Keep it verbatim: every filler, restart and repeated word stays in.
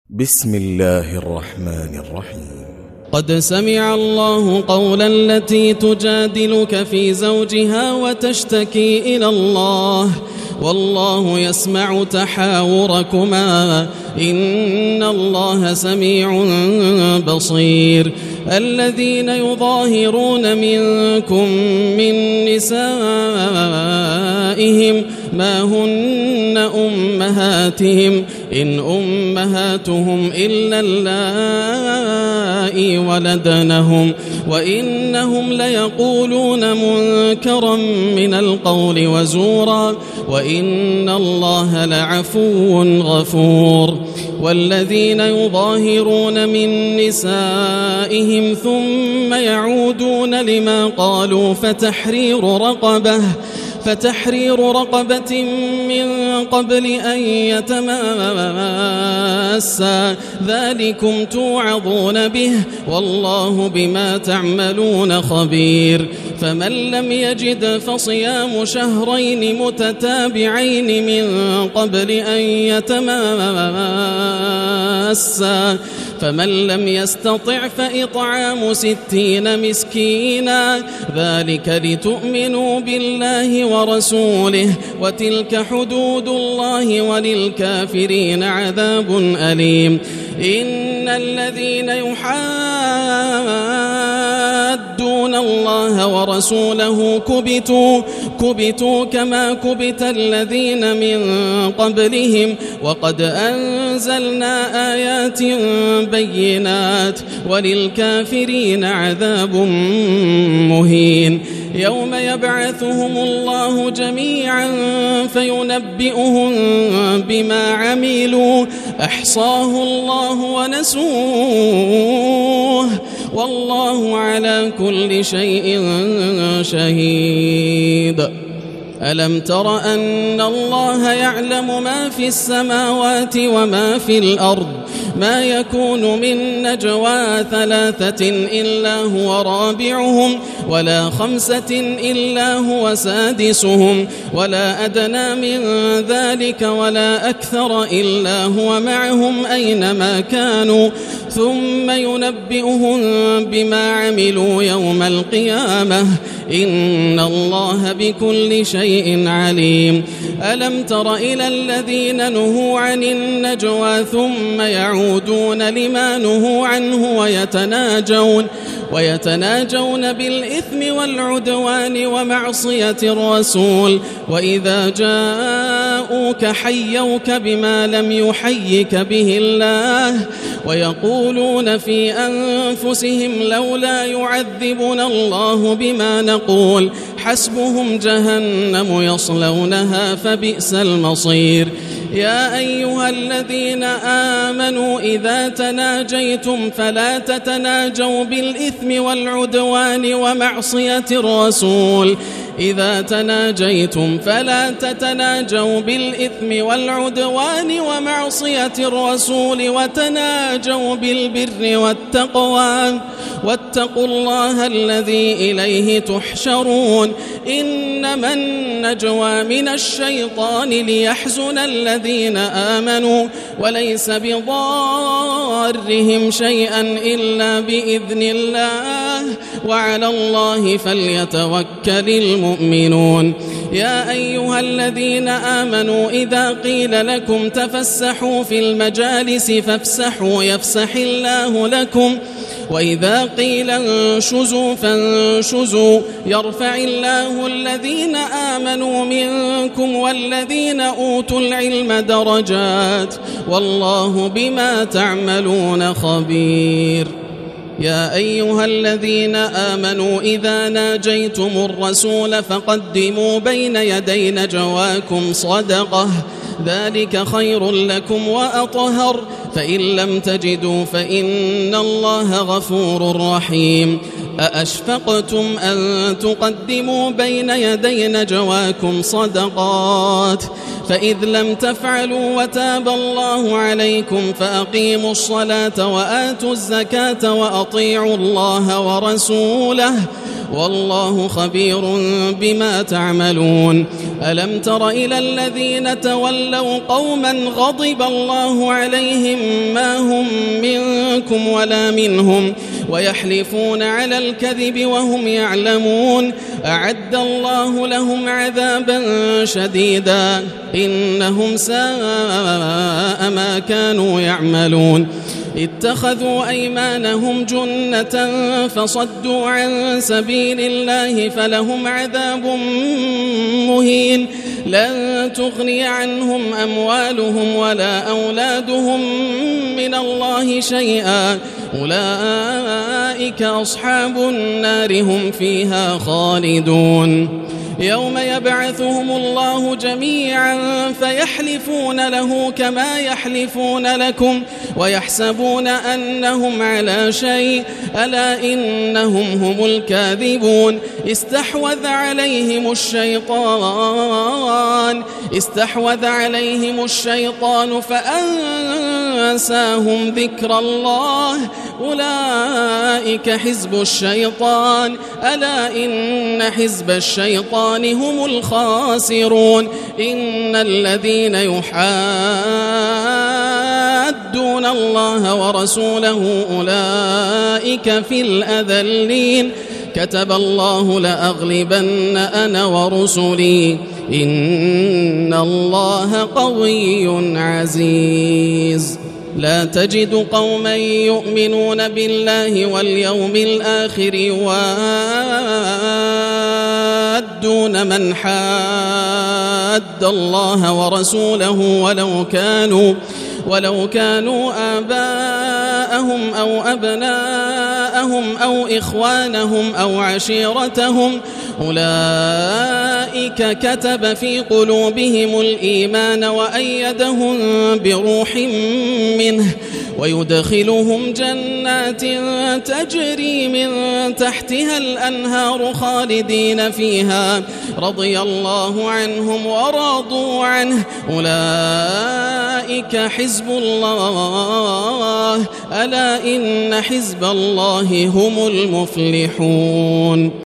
بسم الله الرحمن الرحيم. قد سمع الله قول التي تجادلك في زوجها وتشتكي إلى الله والله يسمع تحاوركما إن الله سميع بصير. الذين يظاهرون منكم من نسائهم ما هن أمهاتهم إن أمهاتهم إلا اللائي ولدنهم وإنهم ليقولون منكرا من القول وزورا وإن الله لعفو غفور. والذين يظاهرون من نسائهم ثم يعودون لما قالوا فتحرير رقبة فتحرير رقبة من قبل أن يتماسا ذلكم توعظون به والله بما تعملون خبير. فمن لم يجد فصيام شهرين متتابعين من قبل أن يتماسا فمن لم يستطع فإطعام ستين مسكينا ذلك لتؤمنوا بالله ورسوله وتلك حدود الله وللكافرين عذاب أليم. إن الذين يحادون الله ورسوله كبتوا كبتوا كما كبت الذين من قبلهم وقد أنزلنا آيات بينات وللكافرين عذاب مهين. يوم يبعثهم الله جميعا فينبئهم بما عملوا أحصاه الله ونسوه والله على كل شيء شهيد. ألم تر أن الله يعلم ما في السماوات وما في الأرض ما يكون من نجوى ثلاثة إلا هو رابعهم ولا خمسة إلا هو سادسهم ولا أدنى من ذلك ولا أكثر إلا هو معهم أينما كانوا ثم ينبئهم بما عملوا يوم القيامة إن الله بكل شيء عليم. ألم تر إلى الذين نهوا عن النجوى ثم يعودون لما نهوا عنه ويتناجون ويتناجون بالإثم والعدوان ومعصية الرسول وإذا جاءوك حيوك بما لم يحيك به الله ويقولون في أنفسهم لولا يعذبنا الله بما نقول حسبهم جهنم يصلونها فبئس المصير. يا أيها الذين آمنوا إذا تناجيتم فلا تتناجوا بالإثم والعدوان ومعصية الرسول إذا تناجيتم فلا تتناجوا بالإثم والعدوان ومعصية الرسول وتناجوا بالبر والتقوى واتقوا الله الذي إليه تحشرون. إنما النجوى من الشيطان ليحزن الذين آمنوا وليس بضارهم شيئا إلا بإذن الله وعلى الله فليتوكل المؤمنون. يا أيها الذين آمنوا إذا قيل لكم تفسحوا في المجالس فافسحوا يفسح الله لكم وإذا قيل انشزوا فانشزوا يرفع الله الذين آمنوا منكم والذين أوتوا العلم درجات والله بما تعملون خبير. يا أيها الذين آمنوا إذا ناجيتم الرسول فقدموا بين يدي نجواكم صدقة ذلك خير لكم وأطهر فإن لم تجدوا فإن الله غفور رحيم. أأشفقتم أن تقدموا بين يدي نجواكم صدقات فإذ لم تفعلوا وتاب الله عليكم فأقيموا الصلاة وآتوا الزكاة وأطيعوا الله ورسوله والله خبير بما تعملون. ألم تر إلى الذين تولوا قوما غضب الله عليهم ما منكم ولا منهم ويحلفون على الكذب وهم يعلمون أعد الله لهم عذابا شديدا إنهم ساء ما كانوا يعملون اتخذوا أيمانهم جنة فصدوا عن سبيل الله فلهم عذاب مهين لن تغني عنهم أموالهم ولا أولادهم من الله شيئا أولئك أصحاب النار هم فيها خالدون يوم يبعثهم الله جميعا فيحلفون له كما يحلفون لكم ويحسبون أنهم على شيء ألا إنهم هم الكاذبون استحوذ عليهم الشيطان استحوذ عليهم الشيطان فأنساهم ذكر الله أولئك حزب الشيطان ألا إن حزب الشيطان هم الخاسرون إن الذين يحادون الله ورسوله أولئك في الأذلين كتب الله لأغلبن أنا ورسلي إن الله قوي عزيز لا تجد قوما يؤمنون بالله واليوم الآخر يوادون من حاد الله ورسوله ولو كانوا ولو كانوا آباءهم أو أبناءهم أو إخوانهم أو عشيرتهم أولئك كتب في قلوبهم الإيمان وأيدهم بروح منه ويدخلهم جنات تجري من تحتها الأنهار خالدين فيها رضي الله عنهم ورضوا عنه أولئك حزب الله ألا إن حزب الله هم المفلحون.